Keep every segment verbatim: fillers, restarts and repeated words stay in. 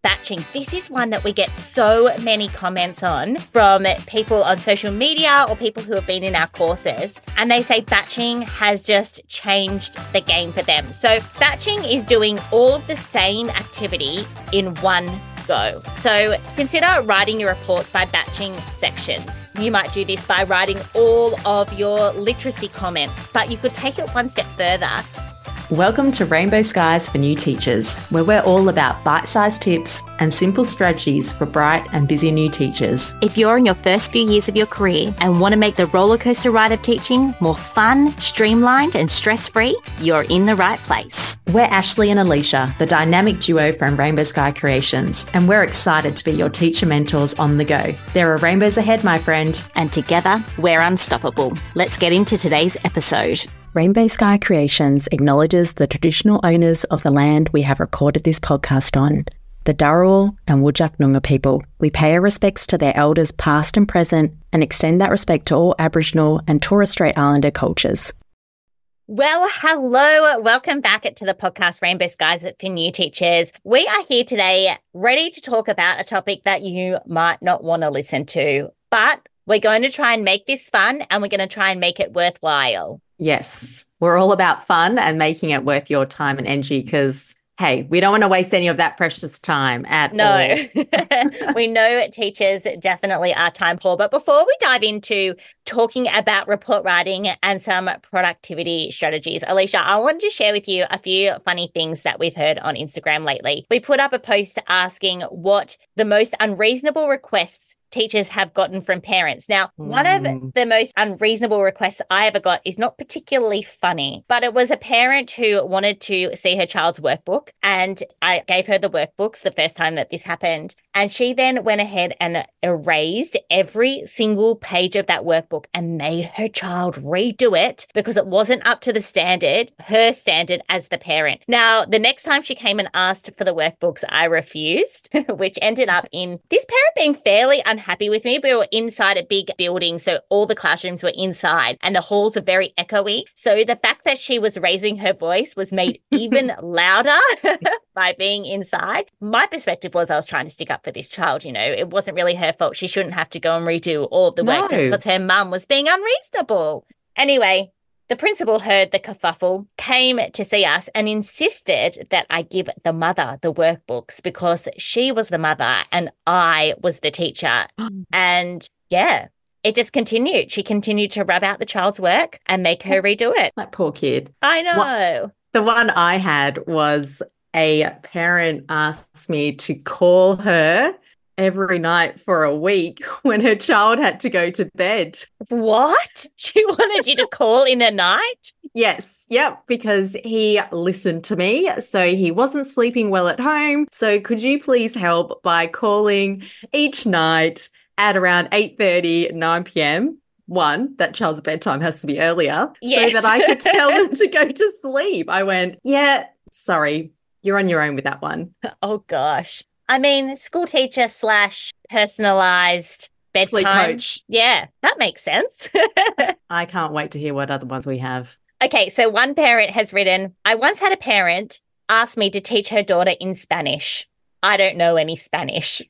batching. This is one that we get so many comments on from people on social media or people who have been in our courses. And they say batching has just changed the game for them. So batching is doing all of the same activity in one go. So consider writing your reports by batching sections. You might do this by writing all of your literacy comments, but you could take it one step further. Welcome to Rainbow Skies for New Teachers, where we're all about bite-sized tips and simple strategies for bright and busy new teachers. If you're in your first few years of your career and want to make the rollercoaster ride of teaching more fun, streamlined and stress-free, you're in the right place. We're Ashley and Alicia, the dynamic duo from Rainbow Sky Creations, and we're excited to be your teacher mentors on the go. There are rainbows ahead, my friend. And together, we're unstoppable. Let's get into today's episode. Rainbow Sky Creations acknowledges the traditional owners of the land we have recorded this podcast on, the Dharawal and Whadjuk Noongar people. We pay our respects to their elders past and present and extend that respect to all Aboriginal and Torres Strait Islander cultures. Well, hello. Welcome back to the podcast Rainbow Skies for New Teachers. We are here today ready to talk about a topic that you might not want to listen to, but we're going to try and make this fun and we're going to try and make it worthwhile. Yes, we're all about fun and making it worth your time and energy because, hey, we don't want to waste any of that precious time at no. all. No, we know teachers definitely are time poor. But before we dive into talking about report writing and some productivity strategies, Alicia, I wanted to share with you a few funny things that we've heard on Instagram lately. We put up a post asking what the most unreasonable requests teachers have gotten from parents. Now, mm. one of the most unreasonable requests I ever got is not particularly funny, but it was a parent who wanted to see her child's workbook, and I gave her the workbooks the first time that this happened. And she then went ahead and erased every single page of that workbook and made her child redo it because it wasn't up to the standard, her standard as the parent. Now, the next time she came and asked for the workbooks, I refused, which ended up in this parent being fairly unhappy with me. We were inside a big building, so all the classrooms were inside and the halls were very echoey. So the fact that she was raising her voice was made even louder by being inside. My perspective was I was trying to stick up for this child, you know. It wasn't really her fault. She shouldn't have to go and redo all of the work no. just because her mum was being unreasonable. Anyway, the principal heard the kerfuffle, came to see us and insisted that I give the mother the workbooks because she was the mother and I was the teacher. And yeah, it just continued. She continued to rub out the child's work and make her redo it. That poor kid. I know. What, the one I had was a parent asked me to call her every night for a week when her child had to go to bed. What? She wanted you to call in the night? Yes. Yep. Because he listened to me. So he wasn't sleeping well at home. So could you please help by calling each night at around eight thirty, nine p.m. One, that child's bedtime has to be earlier yes. so that I could tell them to go to sleep. I went, yeah, sorry. You're on your own with that one. Oh, gosh. I mean, school teacher slash personalised bedtime. Sleep coach. Yeah, that makes sense. I can't wait to hear what other ones we have. Okay, so one parent has written, I once had a parent ask me to teach her daughter in Spanish. I don't know any Spanish.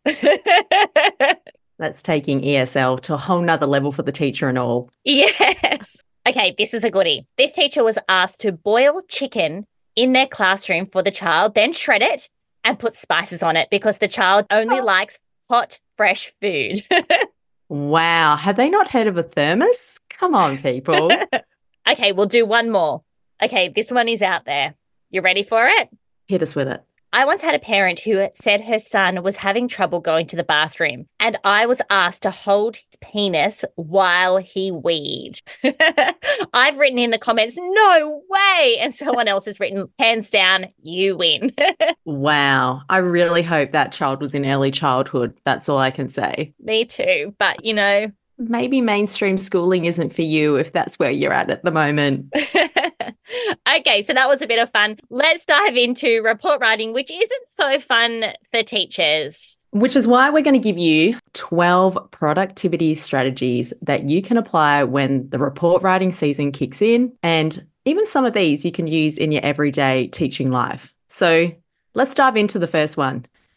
That's taking E S L to a whole nother level for the teacher and all. Yes. Okay, this is a goodie. This teacher was asked to boil chicken in their classroom for the child, then shred it and put spices on it because the child only oh. likes hot, fresh food. Wow. Have they not heard of a thermos? Come on, people. Okay, we'll do one more. Okay, this one is out there. You ready for it? Hit us with it. I once had a parent who said her son was having trouble going to the bathroom and I was asked to hold his penis while he weed. I've written in the comments, no way. And someone else has written, hands down, you win. Wow. I really hope that child was in early childhood. That's all I can say. Me too. But, you know. Maybe mainstream schooling isn't for you if that's where you're at at the moment. Okay, so that was a bit of fun. Let's dive into report writing, which isn't so fun for teachers. Which is why we're going to give you twelve productivity strategies that you can apply when the report writing season kicks in. And even some of these you can use in your everyday teaching life. So let's dive into the first one.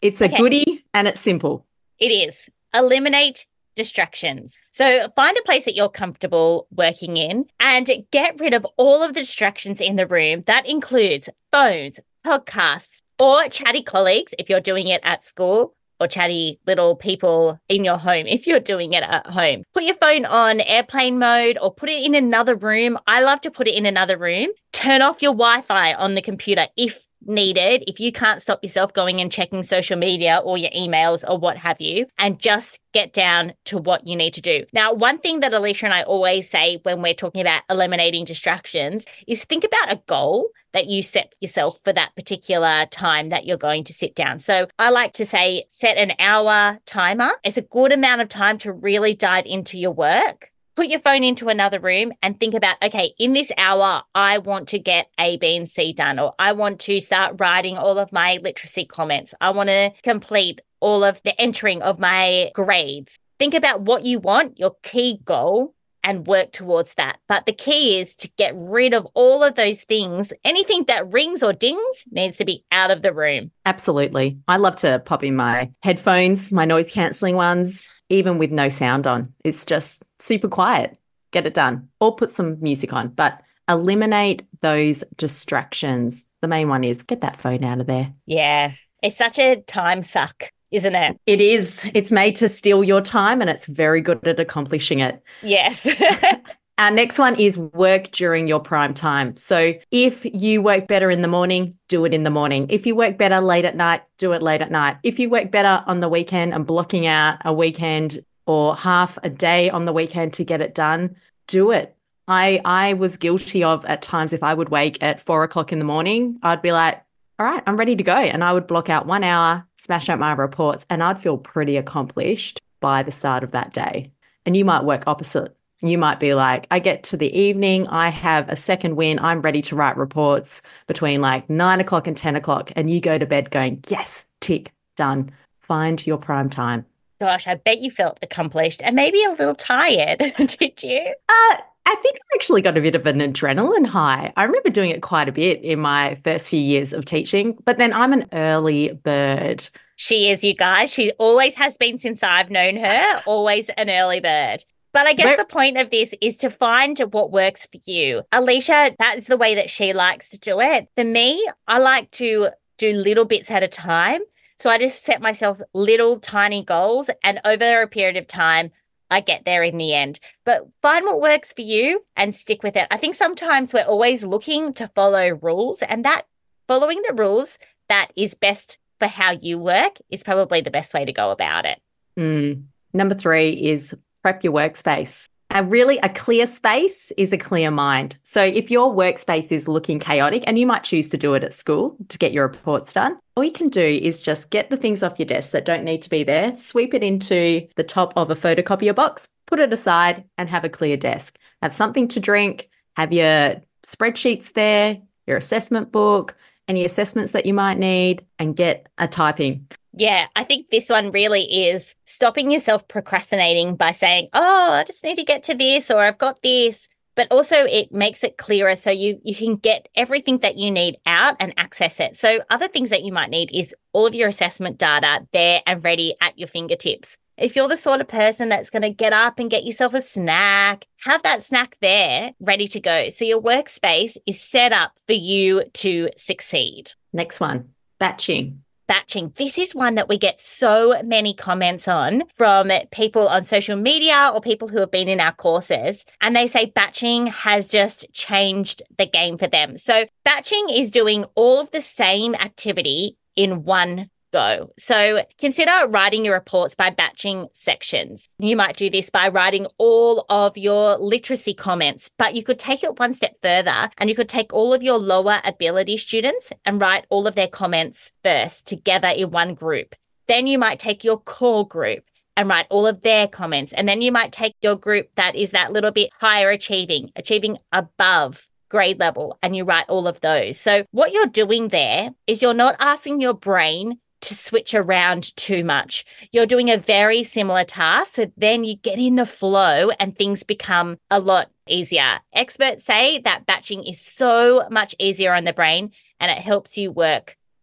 It's a Okay. goodie and it's simple. It is. Eliminate distractions. So find a place that you're comfortable working in and get rid of all of the distractions in the room. That includes phones, podcasts, or chatty colleagues if you're doing it at school, or chatty little people in your home if you're doing it at home. Put your phone on airplane mode or put it in another room. I love to put it in another room. Turn off your Wi-Fi on the computer if needed, if you can't stop yourself going and checking social media or your emails or what have you, and just get down to what you need to do. Now, one thing that Alicia and I always say when we're talking about eliminating distractions is think about a goal that you set yourself for that particular time that you're going to sit down. So I like to say set an hour timer. It's a good amount of time to really dive into your work. Put your phone into another room and think about, okay, in this hour, I want to get A, B, and C done, or I want to start writing all of my literacy comments. I want to complete all of the entering of my grades. Think about what you want, your key goal, and work towards that. But the key is to get rid of all of those things. Anything that rings or dings needs to be out of the room. Absolutely. I love to pop in my headphones, my noise cancelling ones, even with no sound on. It's just super quiet. Get it done. Or put some music on, but eliminate those distractions. The main one is get that phone out of there. Yeah. It's such a time suck, isn't it? It is. It's made to steal your time and it's very good at accomplishing it. Yes. Our next one is work during your prime time. So if you work better in the morning, do it in the morning. If you work better late at night, do it late at night. If you work better on the weekend and blocking out a weekend or half a day on the weekend to get it done, do it. I I was guilty of at times if I would wake at four o'clock in the morning, I'd be like, all right, I'm ready to go. And I would block out one hour, smash out my reports, and I'd feel pretty accomplished by the start of that day. And you might work opposite. You might be like, I get to the evening, I have a second win, I'm ready to write reports between like nine o'clock and ten o'clock. And you go to bed going, yes, tick, done. Find your prime time. Gosh, I bet you felt accomplished and maybe a little tired, did you? Uh, I think I actually got a bit of an adrenaline high. I remember doing it quite a bit in my first few years of teaching, but then I'm an early bird. She is, you guys. She always has been since I've known her, always an early bird. But I guess But- the point of this is to find what works for you. Alicia, that is the way that she likes to do it. For me, I like to do little bits at a time. So I just set myself little tiny goals, and over a period of time, I get there in the end. But find what works for you and stick with it. I think sometimes we're always looking to follow rules, and that following the rules that is best for how you work is probably the best way to go about it. Mm. Number three is prep your workspace. A really a clear space is a clear mind. So if your workspace is looking chaotic, and you might choose to do it at school to get your reports done, all you can do is just get the things off your desk that don't need to be there, sweep it into the top of a photocopier box, put it aside and have a clear desk. Have something to drink, have your spreadsheets there, your assessment book, any assessments that you might need, and get a typing. Yeah, I think this one really is stopping yourself procrastinating by saying, oh, I just need to get to this, or I've got this. But also it makes it clearer so you, you can get everything that you need out and access it. So other things that you might need is all of your assessment data there and ready at your fingertips. If you're the sort of person that's going to get up and get yourself a snack, have that snack there ready to go. So your workspace is set up for you to succeed. Next one, batching. Batching. This is one that we get so many comments on from people on social media or people who have been in our courses. And they say batching has just changed the game for them. So batching is doing all of the same activity in one go. So consider writing your reports by batching sections. You might do this by writing all of your literacy comments, but you could take it one step further and you could take all of your lower ability students and write all of their comments first together in one group. Then you might take your core group and write all of their comments. And then you might take your group that is that little bit higher achieving, achieving above grade level, and you write all of those. So what you're doing there is you're not asking your brain to switch around too much. You're doing a very similar task. So then you get in the flow and things become a lot easier. Experts say that batching is so much easier on the brain and it helps you work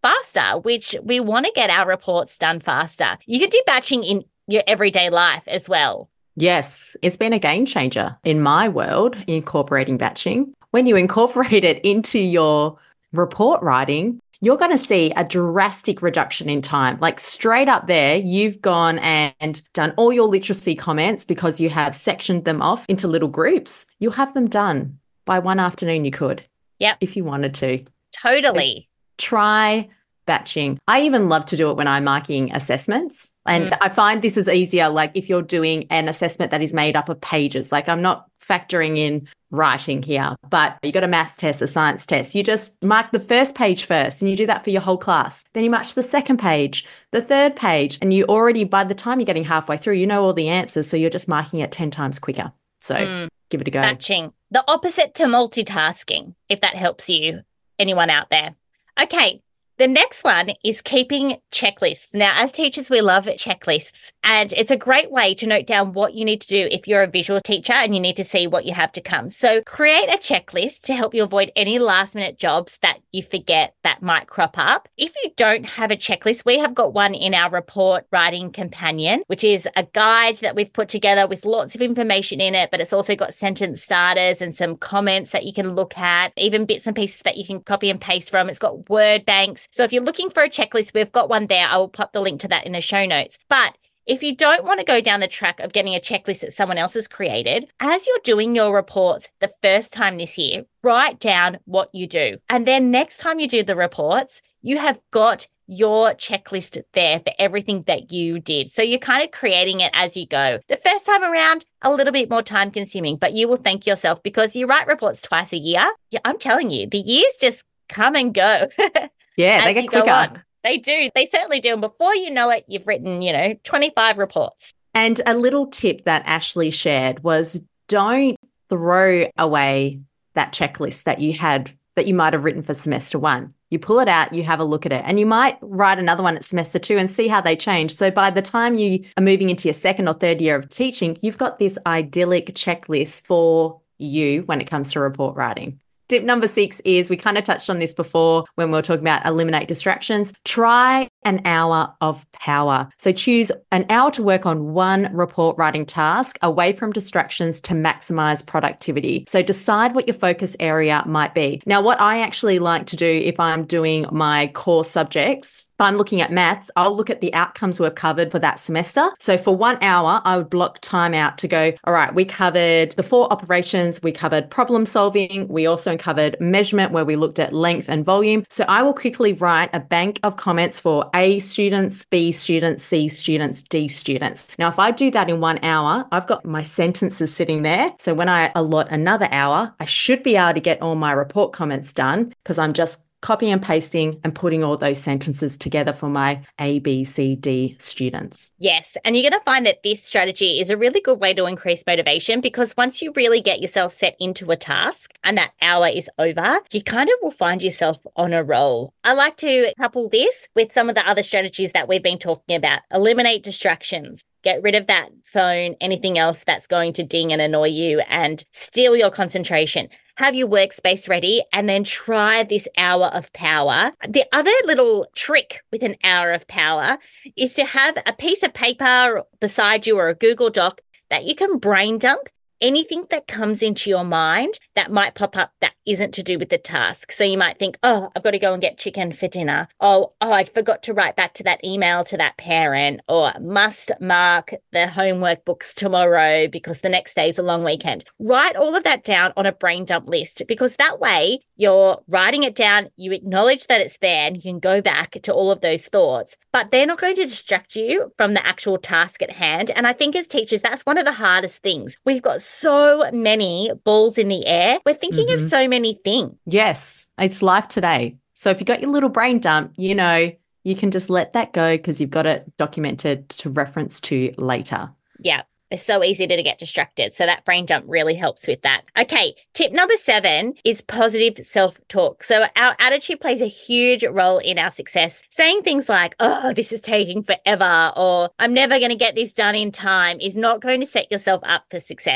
faster, which we want to get our reports done faster. You can do batching in your everyday life as well. Yes, it's been a game changer in my world, incorporating batching. When you incorporate it into your report writing, you're going to see a drastic reduction in time. Like straight up there, you've gone and done all your literacy comments because you have sectioned them off into little groups. You'll have them done by one afternoon. You could, yep, if you wanted to. Totally. So try batching. I even love to do it when I'm marking assessments. And mm. I find this is easier, like if you're doing an assessment that is made up of pages. Like I'm not factoring in writing here, but you got a maths test, a science test. You just mark the first page first and you do that for your whole class. Then you march the second page, the third page, and you already, by the time you're getting halfway through, you know all the answers. So you're just marking it ten times quicker. So mm. give it a go. Batching. The opposite to multitasking, if that helps you, anyone out there. Okay. The next one is keeping checklists. Now, as teachers, we love checklists, and it's a great way to note down what you need to do if you're a visual teacher and you need to see what you have to come. So create a checklist to help you avoid any last minute jobs that you forget that might crop up. If you don't have a checklist, we have got one in our report writing companion, which is a guide that we've put together with lots of information in it, but it's also got sentence starters and some comments that you can look at, even bits and pieces that you can copy and paste from. It's got word banks. So if you're looking for a checklist, we've got one there. I will pop the link to that in the show notes. But if you don't want to go down the track of getting a checklist that someone else has created, as you're doing your reports the first time this year, write down what you do. And then next time you do the reports, you have got your checklist there for everything that you did. So you're kind of creating it as you go. The first time around, a little bit more time consuming, but you will thank yourself because you write reports twice a year. Yeah, I'm telling you, the years just come and go. Yeah, they get quicker. They do. They certainly do. And before you know it, you've written, you know, twenty-five reports. And a little tip that Ashley shared was don't throw away that checklist that you had, that you might have written for semester one. You pull it out, you have a look at it, and you might write another one at semester two and see how they change. So by the time you are moving into your second or third year of teaching, you've got this idyllic checklist for you when it comes to report writing. Tip number six is, we kind of touched on this before when we were talking about eliminate distractions. Try an hour of power. So choose an hour to work on one report writing task away from distractions to maximize productivity. So decide what your focus area might be. Now, what I actually like to do if I'm doing my core subjects, if I'm looking at maths, I'll look at the outcomes we've covered for that semester. So for one hour, I would block time out to go, all right, we covered the four operations, we covered problem solving, we also covered measurement where we looked at length and volume. So I will quickly write a bank of comments for A students, B students, C students, D students. Now, if I do that in one hour, I've got my sentences sitting there. So when I allot another hour, I should be able to get all my report comments done because I'm just copying and pasting and putting all those sentences together for my A, B, C, D students. Yes. And you're going to find that this strategy is a really good way to increase motivation because once you really get yourself set into a task and that hour is over, you kind of will find yourself on a roll. I like to couple this with some of the other strategies that we've been talking about. Eliminate distractions. Get rid of that phone, anything else that's going to ding and annoy you and steal your concentration. Have your workspace ready and then try this hour of power. The other little trick with an hour of power is to have a piece of paper beside you or a Google Doc that you can brain dump anything that comes into your mind that might pop up that isn't to do with the task. So you might think, oh, I've got to go and get chicken for dinner. Oh, oh, I forgot to write back to that email to that parent, or must mark the homework books tomorrow because the next day is a long weekend. Write all of that down on a brain dump list because that way you're writing it down, you acknowledge that it's there and you can go back to all of those thoughts, but they're not going to distract you from the actual task at hand. And I think as teachers, that's one of the hardest things. We've got so many balls in the air. We're thinking mm-hmm. of so many things. Yes, it's life today. So if you've got your little brain dump, you know, you can just let that go because you've got it documented to reference to later. Yeah. It's so easy to get distracted. So that brain dump really helps with that. Okay, tip number seven is positive self-talk. So our attitude plays a huge role in our success. Saying things like, oh, this is taking forever, or I'm never going to get this done in time is not going to set yourself up for success.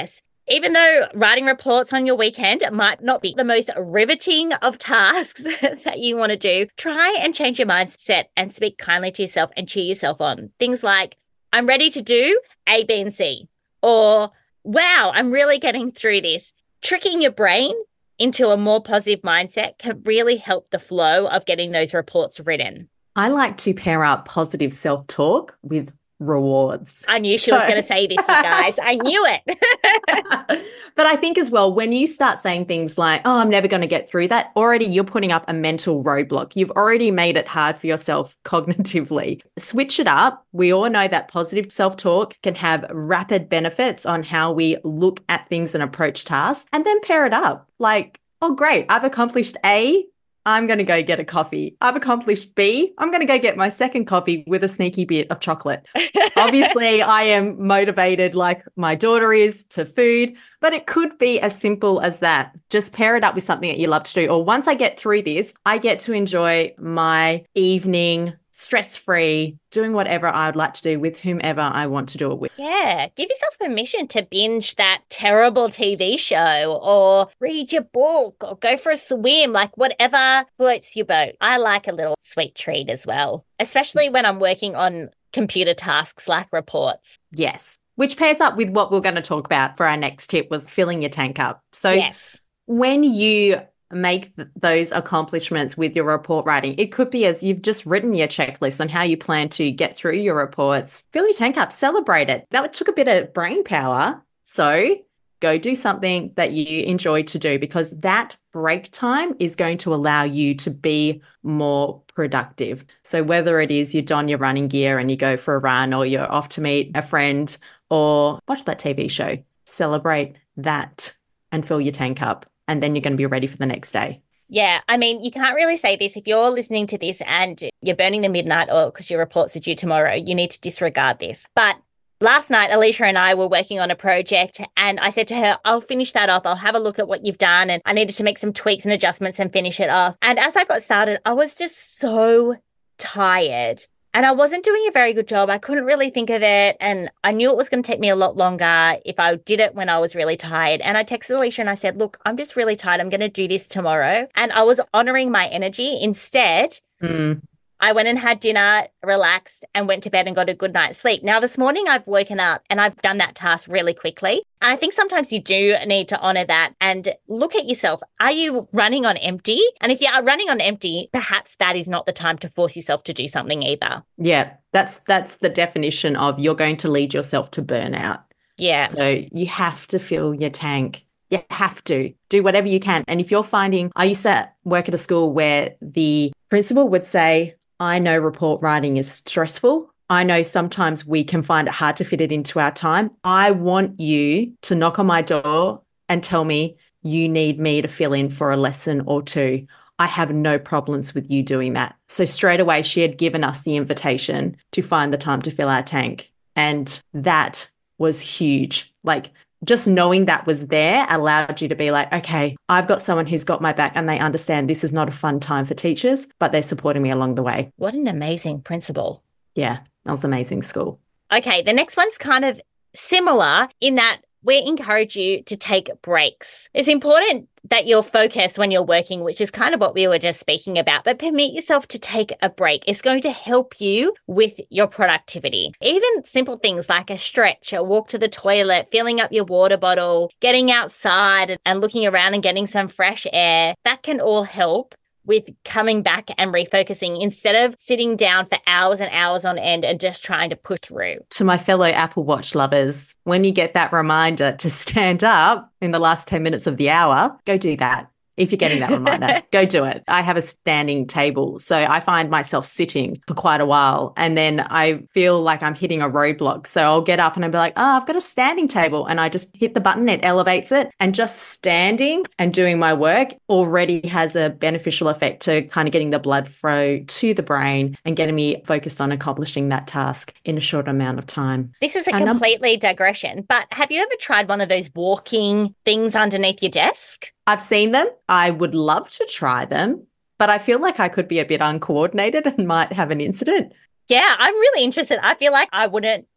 Even though writing reports on your weekend might not be the most riveting of tasks that you want to do, try and change your mindset and speak kindly to yourself and cheer yourself on. Things like, I'm ready to do A, B, and C. Or, wow, I'm really getting through this. Tricking your brain into a more positive mindset can really help the flow of getting those reports written. I like to pair up positive self-talk with rewards. I knew she so... was going to say this, you guys. I knew it. But I think as well, when you start saying things like, oh, I'm never going to get through that, already you're putting up a mental roadblock. You've already made it hard for yourself cognitively. Switch it up. We all know that positive self-talk can have rapid benefits on how we look at things and approach tasks, and then pair it up. Like, oh, great, I've accomplished A. I'm going to go get a coffee. I've accomplished B. I'm going to go get my second coffee with a sneaky bit of chocolate. Obviously, I am motivated like my daughter is to food, but it could be as simple as that. Just pair it up with something that you love to do. Or once I get through this, I get to enjoy my evening stress-free, doing whatever I would like to do with whomever I want to do it with. Yeah. Give yourself permission to binge that terrible T V show or read your book or go for a swim, like whatever floats your boat. I like a little sweet treat as well, especially when I'm working on computer tasks like reports. Yes. Which pairs up with what we're going to talk about for our next tip was filling your tank up. So yes. When you make th- those accomplishments with your report writing, it could be as you've just written your checklist on how you plan to get through your reports. Fill your tank up, celebrate it. That took a bit of brain power. So go do something that you enjoy to do, because that break time is going to allow you to be more productive. So whether it is you don your running gear and you go for a run, or you're off to meet a friend or watch that T V show, celebrate that and fill your tank up. And then you're going to be ready for the next day. Yeah. I mean, you can't really say this. If you're listening to this and you're burning the midnight oil because your reports are due tomorrow, you need to disregard this. But last night, Alicia and I were working on a project, and I said to her, I'll finish that off. I'll have a look at what you've done. And I needed to make some tweaks and adjustments and finish it off. And as I got started, I was just so tired. And I wasn't doing a very good job. I couldn't really think of it. And I knew it was going to take me a lot longer if I did it when I was really tired. And I texted Alicia and I said, look, I'm just really tired. I'm going to do this tomorrow. And I was honoring my energy. Instead, mm. I went and had dinner, relaxed, and went to bed and got a good night's sleep. Now, this morning I've woken up and I've done that task really quickly. And I think sometimes you do need to honor that and look at yourself. Are you running on empty? And if you are running on empty, perhaps that is not the time to force yourself to do something either. Yeah, that's that's the definition of you're going to lead yourself to burnout. Yeah. So you have to fill your tank. You have to do whatever you can. And if you're finding, I used to work at a school where the principal would say, I know report writing is stressful. I know sometimes we can find it hard to fit it into our time. I want you to knock on my door and tell me you need me to fill in for a lesson or two. I have no problems with you doing that. So straight away, she had given us the invitation to find the time to fill our tank. And that was huge. Like, just knowing that was there allowed you to be like, okay, I've got someone who's got my back and they understand this is not a fun time for teachers, but they're supporting me along the way. What an amazing principal. Yeah, that was amazing school. Okay, the next one's kind of similar in that we encourage you to take breaks. It's important that you're focused when you're working, which is kind of what we were just speaking about, but permit yourself to take a break. It's going to help you with your productivity. Even simple things like a stretch, a walk to the toilet, filling up your water bottle, getting outside and looking around and getting some fresh air, that can all help with coming back and refocusing instead of sitting down for hours and hours on end and just trying to push through. To my fellow Apple Watch lovers, when you get that reminder to stand up in the last ten minutes of the hour, go do that. If you're getting that reminder, go do it. I have a standing table, so I find myself sitting for quite a while, and then I feel like I'm hitting a roadblock. So I'll get up and I'll be like, oh, I've got a standing table, and I just hit the button, it elevates it, and just standing and doing my work already has a beneficial effect to kind of getting the blood flow to the brain and getting me focused on accomplishing that task in a short amount of time. This is a and completely I'm- digression, but have you ever tried one of those walking things underneath your desk? I've seen them. I would love to try them, but I feel like I could be a bit uncoordinated and might have an incident. Yeah, I'm really interested. I feel like I wouldn't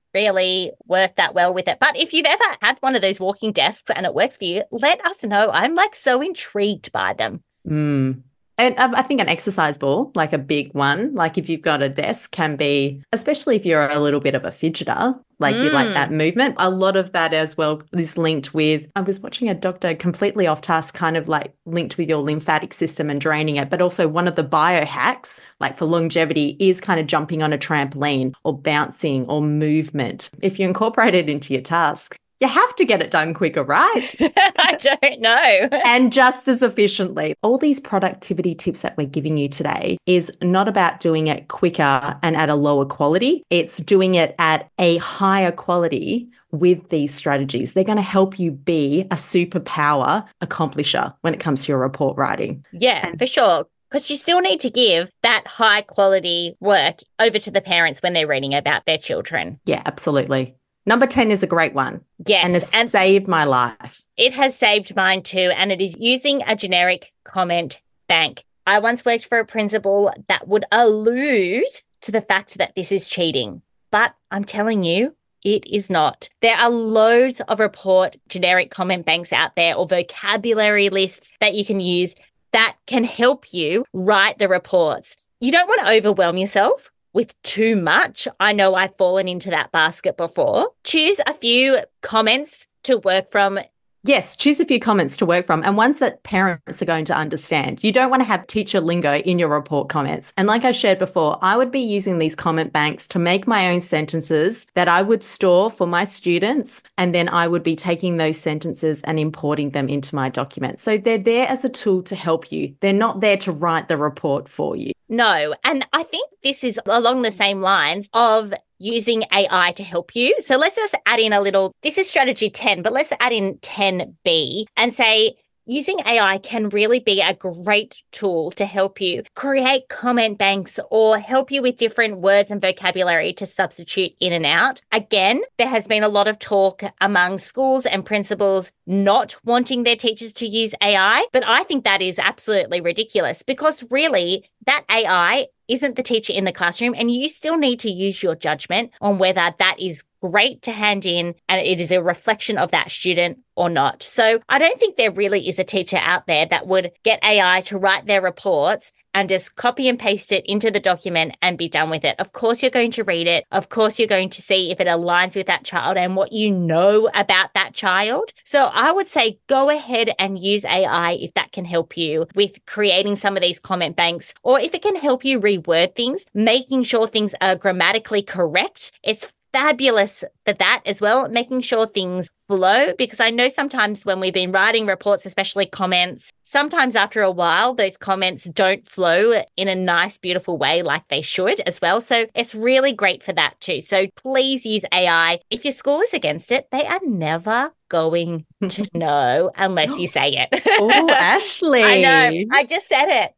really work that well with it. But if you've ever had one of those walking desks and it works for you, let us know. I'm like so intrigued by them. Mm. And um, I think an exercise ball, like a big one, like if you've got a desk, can be, especially if you're a little bit of a fidgeter, like mm. you like that movement. A lot of that as well is linked with, I was watching a doctor completely off task, kind of like linked with your lymphatic system and draining it. But also one of the biohacks, like for longevity, is kind of jumping on a trampoline or bouncing or movement. If you incorporate it into your task, you have to get it done quicker, right? I don't know. And just as efficiently. All these productivity tips that we're giving you today is not about doing it quicker and at a lower quality. It's doing it at a higher quality with these strategies. They're going to help you be a superpower accomplisher when it comes to your report writing. Yeah, and- for sure. Because you still need to give that high quality work over to the parents when they're reading about their children. Yeah, absolutely. Number ten is a great one. Yes. And it's and saved my life. It has saved mine too. And it is using a generic comment bank. I once worked for a principal that would allude to the fact that this is cheating. But I'm telling you, it is not. There are loads of report generic comment banks out there or vocabulary lists that you can use that can help you write the reports. You don't want to overwhelm yourself with too much. I know I've fallen into that basket before. Choose a few comments to work from. Yes, choose a few comments to work from and ones that parents are going to understand. You don't want to have teacher lingo in your report comments. And like I shared before, I would be using these comment banks to make my own sentences that I would store for my students. And then I would be taking those sentences and importing them into my document. So they're there as a tool to help you. They're not there to write the report for you. No. And I think this is along the same lines of using A I to help you. So let's just add in a little, this is strategy ten, but let's add in ten B and say, using A I can really be a great tool to help you create comment banks or help you with different words and vocabulary to substitute in and out. Again, there has been a lot of talk among schools and principals not wanting their teachers to use A I, but I think that is absolutely ridiculous because really that A I isn't the teacher in the classroom and you still need to use your judgment on whether that is great to hand in and it is a reflection of that student or not. So I don't think there really is a teacher out there that would get A I to write their reports and just copy and paste it into the document and be done with it. Of course, you're going to read it. Of course, you're going to see if it aligns with that child and what you know about that child. So I would say go ahead and use A I if that can help you with creating some of these comment banks, or if it can help you reword things, making sure things are grammatically correct. It's fabulous for that as well, making sure things flow, because I know sometimes when we've been writing reports, especially comments, sometimes after a while, those comments don't flow in a nice, beautiful way like they should as well. So it's really great for that too. So please use A I. If your school is against it, they are never going to know unless you say it. Oh, Ashley. I know. I just said it.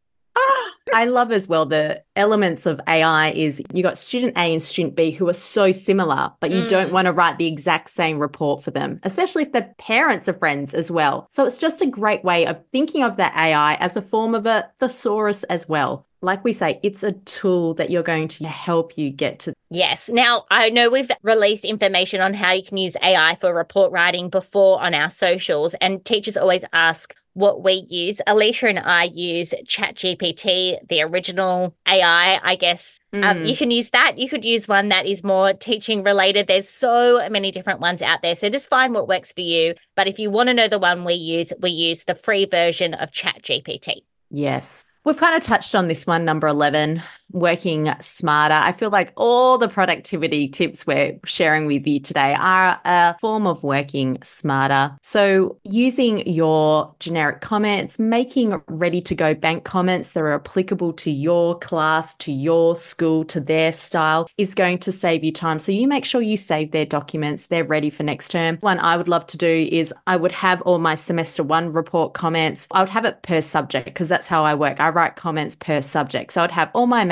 I love as well the elements of A I is you got student A and student B who are so similar, but you mm. don't want to write the exact same report for them, especially if the parents are friends as well. So it's just a great way of thinking of that A I as a form of a thesaurus as well. Like we say, it's a tool that you're going to help you get to. Yes. Now, I know we've released information on how you can use A I for report writing before on our socials, and teachers always ask what we use. Alicia and I use ChatGPT, the original A I, I guess. Mm. Um, you can use that. You could use one that is more teaching related. There's so many different ones out there. So just find what works for you. But if you want to know the one we use, we use the free version of ChatGPT. Yes. We've kind of touched on this one, number eleven, working smarter. I feel like all the productivity tips we're sharing with you today are a form of working smarter. So using your generic comments, making ready to go bank comments that are applicable to your class, to your school, to their style is going to save you time. So you make sure you save their documents. They're ready for next term. One I would love to do is I would have all my semester one report comments. I would have it per subject because that's how I work. I write comments per subject. So I'd have all my math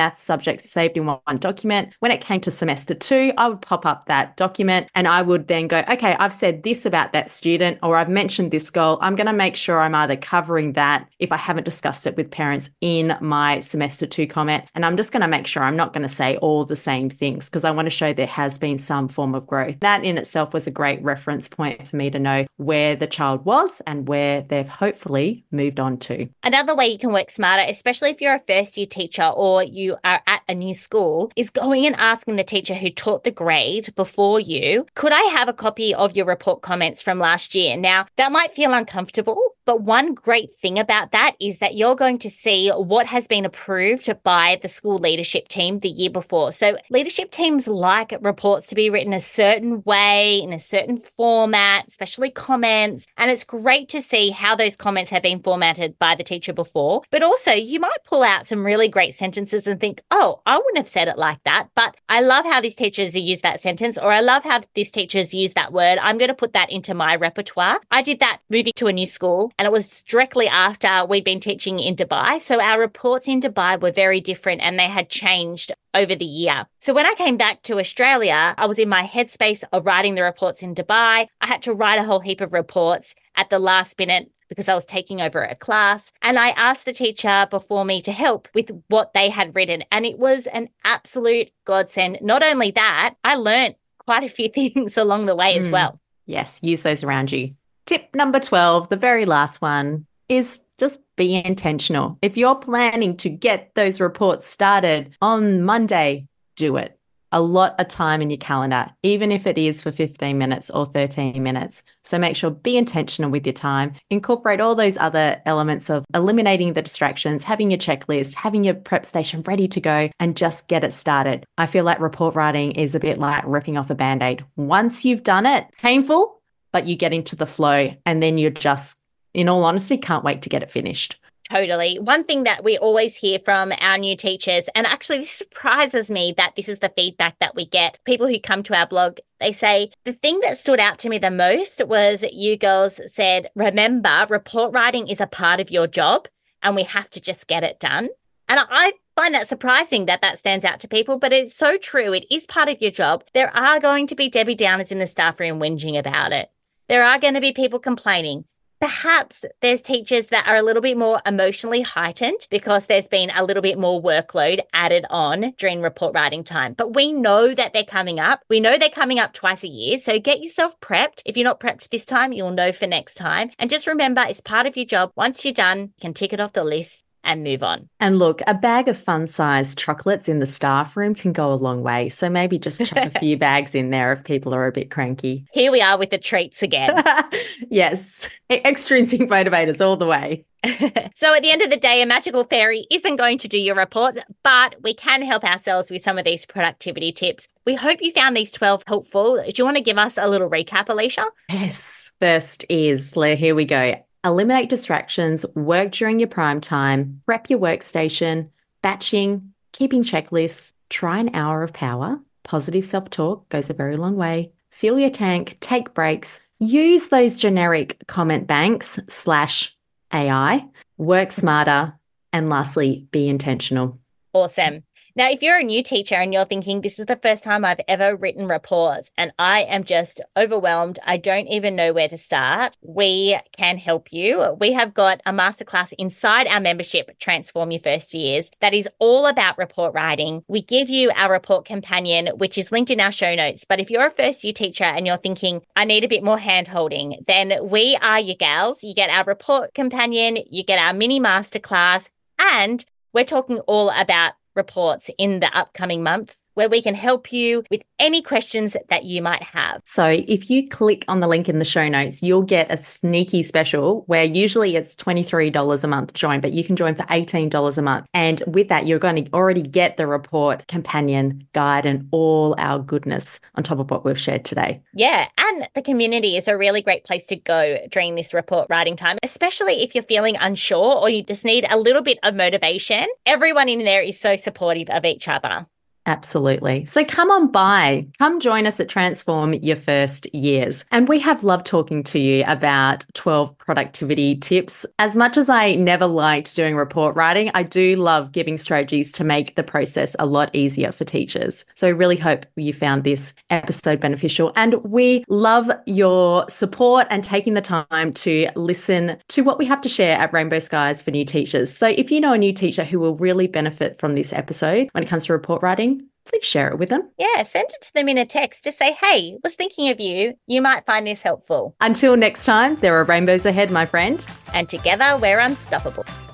math subjects saved in one document. When it came to semester two, I would pop up that document and I would then go, okay, I've said this about that student, or I've mentioned this goal. I'm going to make sure I'm either covering that if I haven't discussed it with parents in my semester two comment. And I'm just going to make sure I'm not going to say all the same things because I want to show there has been some form of growth. That in itself was a great reference point for me to know where the child was and where they've hopefully moved on to. Another way you can work smarter, especially if you're a first year teacher or you are at a new school, is going and asking the teacher who taught the grade before you, could I have a copy of your report comments from last year? Now, that might feel uncomfortable, but one great thing about that is that you're going to see what has been approved by the school leadership team the year before. So leadership teams like reports to be written a certain way, in a certain format, especially comments. And it's great to see how those comments have been formatted by the teacher before. But also you might pull out some really great sentences and think, oh, I wouldn't have said it like that, but I love how these teachers use that sentence, or I love how this teacher's used that word. I'm going to put that into my repertoire. I did that moving to a new school, and it was directly after we'd been teaching in Dubai. So our reports in Dubai were very different and they had changed over the year. So when I came back to Australia, I was in my headspace of writing the reports in Dubai. I had to write a whole heap of reports at the last minute because I was taking over a class. And I asked the teacher before me to help with what they had written. And it was an absolute godsend. Not only that, I learned quite a few things along the way mm. as well. Yes, use those around you. Tip number twelve, the very last one, is just be intentional. If you're planning to get those reports started on Monday, do it. A lot of time in your calendar, even if it is for fifteen minutes or thirteen minutes. So make sure, be intentional with your time. Incorporate all those other elements of eliminating the distractions, having your checklist, having your prep station ready to go, and just get it started. I feel like report writing is a bit like ripping off a Band-Aid. Once you've done it, painful, but you get into the flow and then you're just, in all honesty, can't wait to get it finished. Totally. One thing that we always hear from our new teachers, and actually this surprises me that this is the feedback that we get, people who come to our blog, they say, the thing that stood out to me the most was you girls said, remember, report writing is a part of your job and we have to just get it done. And I find that surprising that that stands out to people, but it's so true. It is part of your job. There are going to be Debbie Downers in the staff room whinging about it. There are going to be people complaining. Perhaps there's teachers that are a little bit more emotionally heightened because there's been a little bit more workload added on during report writing time. But we know that they're coming up. We know they're coming up twice a year. So get yourself prepped. If you're not prepped this time, you'll know for next time. And just remember, it's part of your job. Once you're done, you can tick it off the list and move on. And look, a bag of fun-sized chocolates in the staff room can go a long way. So maybe just chuck a few bags in there if people are a bit cranky. Here we are with the treats again. Yes, extrinsic motivators all the way. So at the end of the day, a magical fairy isn't going to do your reports, but we can help ourselves with some of these productivity tips. We hope you found these twelve helpful. Do you want to give us a little recap, Alicia? Yes. First is, here we go. Eliminate distractions, work during your prime time, prep your workstation, batching, keeping checklists, try an hour of power, positive self-talk goes a very long way, fill your tank, take breaks, use those generic comment banks slash A I, work smarter, and lastly, be intentional. Awesome. Now, if you're a new teacher and you're thinking, this is the first time I've ever written reports and I am just overwhelmed, I don't even know where to start, we can help you. We have got a masterclass inside our membership, Transform Your First Years, that is all about report writing. We give you our report companion, which is linked in our show notes. But if you're a first year teacher and you're thinking, I need a bit more hand holding, then we are your gals. You get our report companion, you get our mini masterclass, and we're talking all about reports in the upcoming month where we can help you with any questions that you might have. So if you click on the link in the show notes, you'll get a sneaky special where usually it's twenty-three dollars a month to join, but you can join for eighteen dollars a month. And with that, you're going to already get the report companion guide and all our goodness on top of what we've shared today. Yeah. And the community is a really great place to go during this report writing time, especially if you're feeling unsure or you just need a little bit of motivation. Everyone in there is so supportive of each other. Absolutely. So come on by, come join us at Transform Your First Years. And we have loved talking to you about twelve productivity tips. As much as I never liked doing report writing, I do love giving strategies to make the process a lot easier for teachers. So I really hope you found this episode beneficial. And we love your support and taking the time to listen to what we have to share at Rainbow Skies for New Teachers. So if you know a new teacher who will really benefit from this episode when it comes to report writing, please share it with them. Yeah, send it to them in a text. Just say, hey, was thinking of you. You might find this helpful. Until next time, there are rainbows ahead, my friend. And together, we're unstoppable.